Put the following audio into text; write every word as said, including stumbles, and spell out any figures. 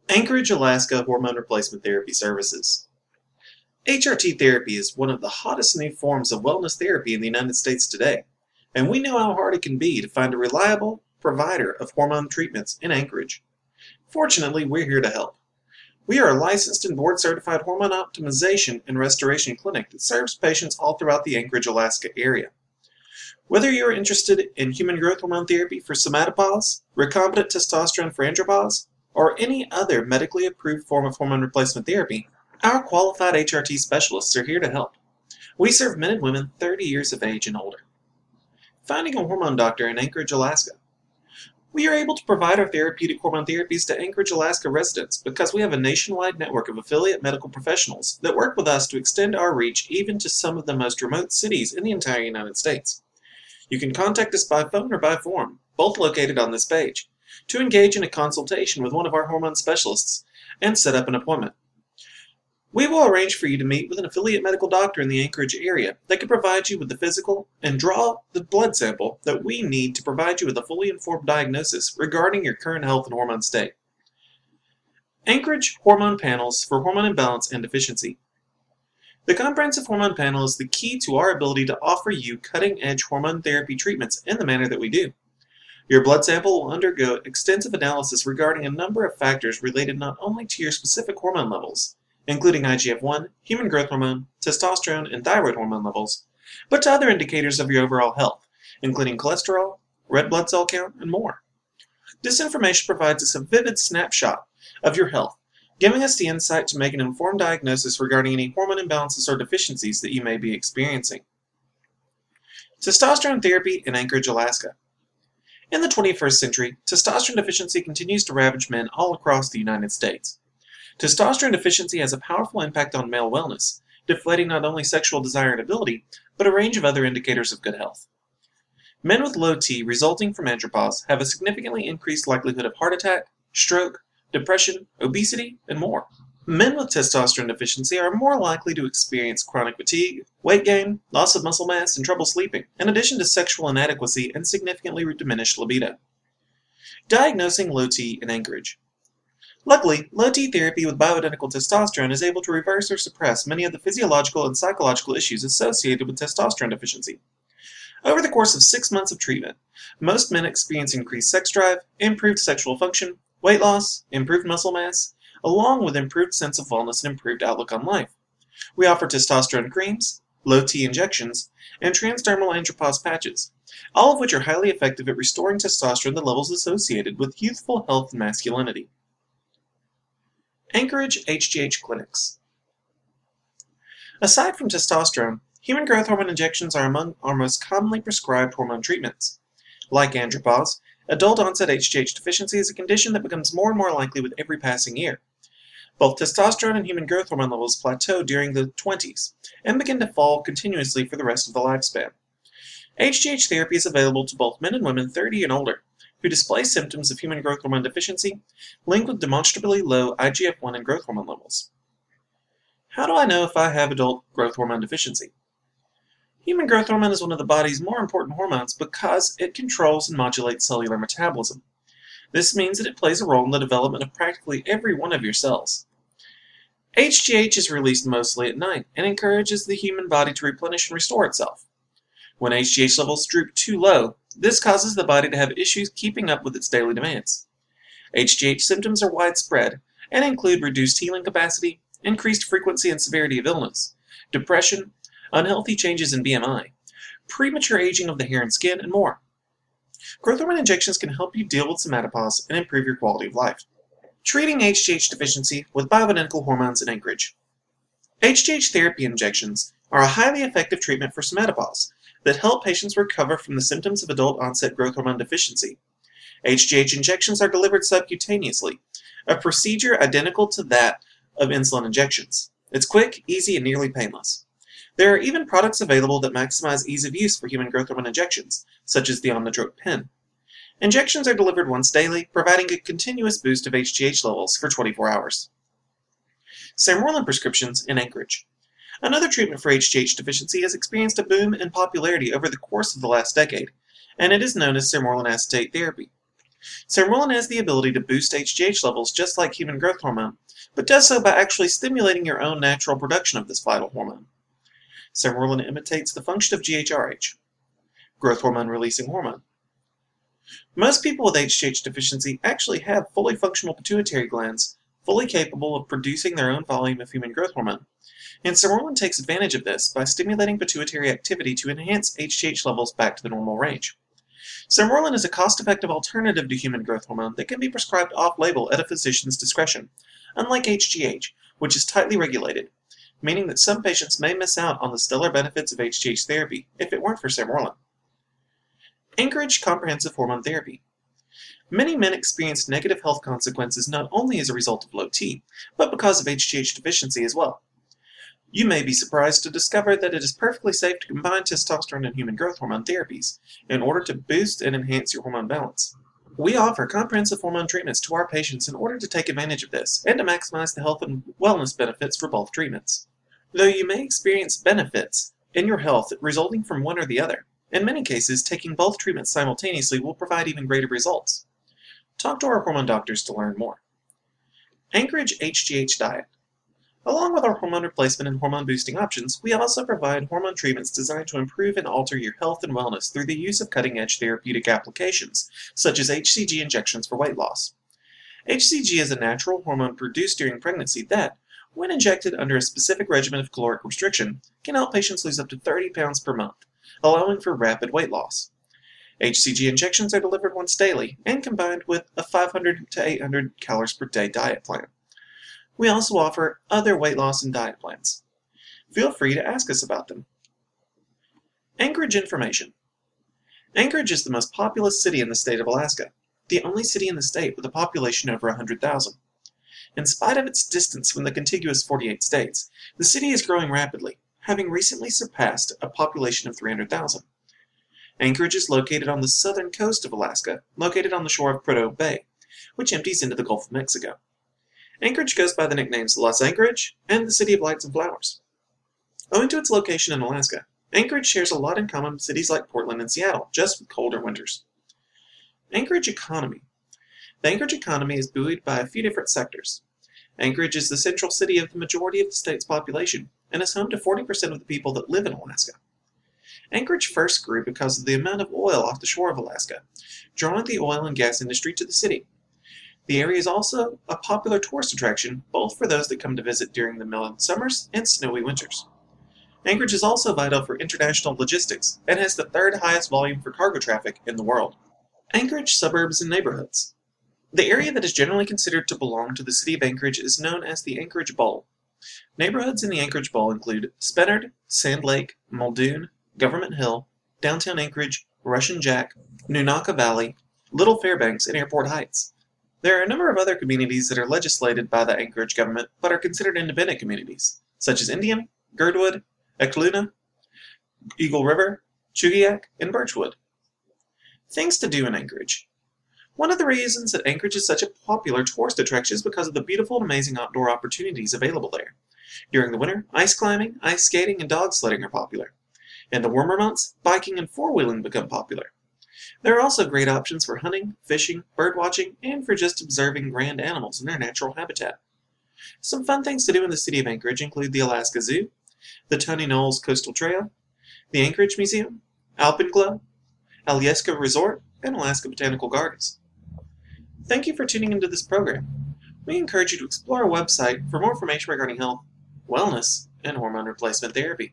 Anchorage, Alaska Hormone Replacement Therapy Services. H R T therapy is one of the hottest new forms of wellness therapy in the United States today, and we know how hard it can be to find a reliable provider of hormone treatments in Anchorage. Fortunately, we're here to help. We are a licensed and board-certified hormone optimization and restoration clinic that serves patients all throughout the Anchorage, Alaska area. Whether you're interested in human growth hormone therapy for somatopause, recombinant testosterone for andropause, or any other medically approved form of hormone replacement therapy, our qualified H R T specialists are here to help. We serve men and women thirty years of age and older. Finding a hormone doctor in Anchorage, Alaska. We are able to provide our therapeutic hormone therapies to Anchorage, Alaska residents because we have a nationwide network of affiliate medical professionals that work with us to extend our reach even to some of the most remote cities in the entire United States. You can contact us by phone or by form, both located on this page, to engage in a consultation with one of our hormone specialists and set up an appointment. We will arrange for you to meet with an affiliate medical doctor in the Anchorage area that can provide you with the physical and draw the blood sample that we need to provide you with a fully informed diagnosis regarding your current health and hormone state. Anchorage Hormone Panels for Hormone Imbalance and Deficiency. The Comprehensive Hormone Panel is the key to our ability to offer you cutting-edge hormone therapy treatments in the manner that we do. Your blood sample will undergo extensive analysis regarding a number of factors related not only to your specific hormone levels, including I G F one, human growth hormone, testosterone, and thyroid hormone levels, but to other indicators of your overall health, including cholesterol, red blood cell count, and more. This information provides us a vivid snapshot of your health, giving us the insight to make an informed diagnosis regarding any hormone imbalances or deficiencies that you may be experiencing. Testosterone therapy in Anchorage, Alaska. In the twenty-first century, testosterone deficiency continues to ravage men all across the United States. Testosterone deficiency has a powerful impact on male wellness, deflating not only sexual desire and ability, but a range of other indicators of good health. Men with low T resulting from andropause have a significantly increased likelihood of heart attack, stroke, depression, obesity, and more. Men with testosterone deficiency are more likely to experience chronic fatigue, weight gain, loss of muscle mass, and trouble sleeping, in addition to sexual inadequacy and significantly diminished libido. Diagnosing low T in Anchorage. Luckily, low T therapy with bioidentical testosterone is able to reverse or suppress many of the physiological and psychological issues associated with testosterone deficiency. Over the course of six months of treatment, most men experience increased sex drive, improved sexual function, weight loss, improved muscle mass, along with improved sense of wellness and improved outlook on life. We offer testosterone creams, low T injections, and transdermal andropause patches, all of which are highly effective at restoring testosterone to levels associated with youthful health and masculinity. Anchorage H G H Clinics. Aside from testosterone, human growth hormone injections are among our most commonly prescribed hormone treatments. Like andropause, adult-onset H G H deficiency is a condition that becomes more and more likely with every passing year. Both testosterone and human growth hormone levels plateau during the twenties and begin to fall continuously for the rest of the lifespan. H G H therapy is available to both men and women thirty and older who display symptoms of human growth hormone deficiency linked with demonstrably low I G F one and growth hormone levels. How do I know if I have adult growth hormone deficiency? Human growth hormone is one of the body's more important hormones because it controls and modulates cellular metabolism. This means that it plays a role in the development of practically every one of your cells. H G H is released mostly at night and encourages the human body to replenish and restore itself. When H G H levels droop too low, this causes the body to have issues keeping up with its daily demands. H G H symptoms are widespread and include reduced healing capacity, increased frequency and severity of illness, depression, unhealthy changes in B M I, premature aging of the hair and skin, and more. Growth hormone injections can help you deal with somatopause and improve your quality of life. Treating H G H deficiency with bioidentical hormones in Anchorage. H G H therapy injections are a highly effective treatment for somatopause that help patients recover from the symptoms of adult-onset growth hormone deficiency. H G H injections are delivered subcutaneously, a procedure identical to that of insulin injections. It's quick, easy, and nearly painless. There are even products available that maximize ease of use for human growth hormone injections, such as the Omnidrope pen. Injections are delivered once daily, providing a continuous boost of H G H levels for twenty-four hours. Sermorelin prescriptions in Anchorage. Another treatment for H G H deficiency has experienced a boom in popularity over the course of the last decade, and it is known as sermorelin acetate therapy. Sermorelin has the ability to boost H G H levels just like human growth hormone, but does so by actually stimulating your own natural production of this vital hormone. Sermorelin imitates the function of G H R H, growth hormone releasing hormone. Most people with H G H deficiency actually have fully functional pituitary glands, fully capable of producing their own volume of human growth hormone, and sermorelin takes advantage of this by stimulating pituitary activity to enhance H G H levels back to the normal range. Sermorelin is a cost-effective alternative to human growth hormone that can be prescribed off-label at a physician's discretion, unlike H G H, which is tightly regulated, meaning that some patients may miss out on the stellar benefits of H G H therapy if it weren't for sermorelin. Anchorage Comprehensive Hormone Therapy. Many men experience negative health consequences not only as a result of low T, but because of H G H deficiency as well. You may be surprised to discover that it is perfectly safe to combine testosterone and human growth hormone therapies in order to boost and enhance your hormone balance. We offer comprehensive hormone treatments to our patients in order to take advantage of this and to maximize the health and wellness benefits for both treatments. Though you may experience benefits in your health resulting from one or the other, in many cases, taking both treatments simultaneously will provide even greater results. Talk to our hormone doctors to learn more. Anchorage H G H Diet. Along with our hormone replacement and hormone boosting options, we also provide hormone treatments designed to improve and alter your health and wellness through the use of cutting-edge therapeutic applications, such as H C G injections for weight loss. H C G is a natural hormone produced during pregnancy that, when injected under a specific regimen of caloric restriction, can help patients lose up to thirty pounds per month, allowing for rapid weight loss. H C G injections are delivered once daily and combined with a five hundred to eight hundred calories per day diet plan. We also offer other weight loss and diet plans. Feel free to ask us about them. Anchorage information. Anchorage is the most populous city in the state of Alaska, the only city in the state with a population over one hundred thousand. In spite of its distance from the contiguous forty-eight states, the city is growing rapidly, having recently surpassed a population of three hundred thousand. Anchorage is located on the southern coast of Alaska, located on the shore of Prudhoe Bay, which empties into the Gulf of Mexico. Anchorage goes by the nicknames Los Anchorage and the City of Lights and Flowers. Owing to its location in Alaska, Anchorage shares a lot in common with cities like Portland and Seattle, just with colder winters. Anchorage economy. The Anchorage economy is buoyed by a few different sectors. Anchorage is the central city of the majority of the state's population and is home to forty percent of the people that live in Alaska. Anchorage first grew because of the amount of oil off the shore of Alaska, drawing the oil and gas industry to the city. The area is also a popular tourist attraction, both for those that come to visit during the mild summers and snowy winters. Anchorage is also vital for international logistics and has the third highest volume for cargo traffic in the world. Anchorage suburbs and neighborhoods. The area that is generally considered to belong to the city of Anchorage is known as the Anchorage Bowl. Neighborhoods in the Anchorage Bowl include Spenard, Sand Lake, Muldoon, Government Hill, Downtown Anchorage, Russian Jack, Nunaka Valley, Little Fairbanks, and Airport Heights. There are a number of other communities that are legislated by the Anchorage government but are considered independent communities, such as Indian, Girdwood, Ekluna, Eagle River, Chugiak, and Birchwood. Things to do in Anchorage. One of the reasons that Anchorage is such a popular tourist attraction is because of the beautiful and amazing outdoor opportunities available there. During the winter, ice climbing, ice skating, and dog sledding are popular. In the warmer months, biking and four-wheeling become popular. There are also great options for hunting, fishing, birdwatching, and for just observing grand animals in their natural habitat. Some fun things to do in the city of Anchorage include the Alaska Zoo, the Tony Knowles Coastal Trail, the Anchorage Museum, Alpenglow, Alyeska Resort, and Alaska Botanical Gardens. Thank you for tuning into this program. We encourage you to explore our website for more information regarding health, wellness, and hormone replacement therapy.